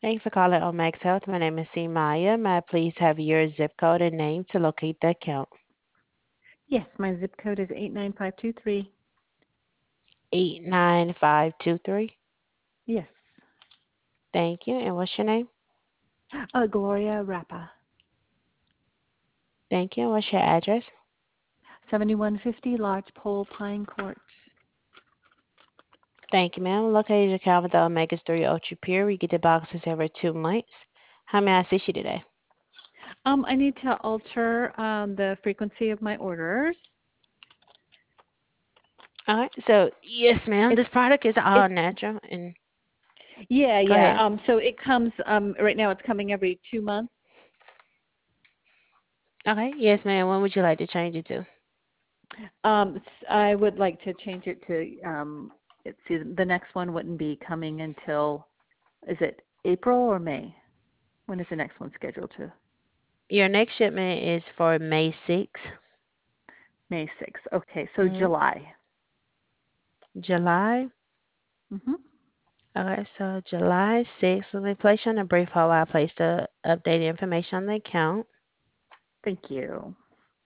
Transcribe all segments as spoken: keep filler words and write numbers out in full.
Thank you for calling Omax Health. My name is C. Maya. May I please have your zip code and name to locate the account? Yes, my zip code is eight nine five two three. eight nine five two three. Yes. Thank you. And what's your name? Uh, Gloria Rappa. Thank you. And what's your address? seventy-one fifty Lodge Pole Pine Court. Thank you, ma'am. Located your account with the Omegas three Ultra Pure. We get the boxes every two months. How may I assist you today? Um, I need to alter um, the frequency of my orders. All right. So, yes, ma'am. It's This product is all it's natural. And yeah, go yeah. ahead. Um, so it comes um, right now. It's coming every two months. Okay. Yes, ma'am. When would you like to change it to? Um, s- I would like to change it to um, let's see, the next one wouldn't be coming until is it April or May? When is the next one scheduled to? Your next shipment is for May sixth. May sixth. Okay, so Mm-hmm. July. July. Mhm. Okay, so July sixth. Let me place you on a brief hold while I place the updated information on the account. Thank you.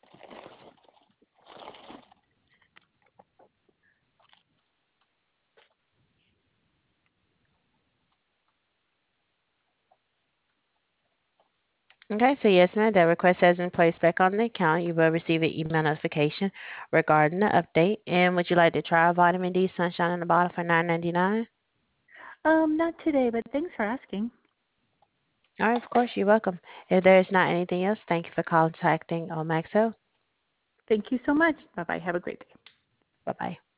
Okay, so yes, ma'am, that request has been placed back on the account. You will receive an email notification regarding the update. And would you like to try vitamin D sunshine in the bottle for nine ninety nine? Um, not today, but thanks for asking. All right, of course, you're welcome. If there is not anything else, thank you for contacting Omax Health. Thank you so much. Bye bye. Have a great day. Bye bye.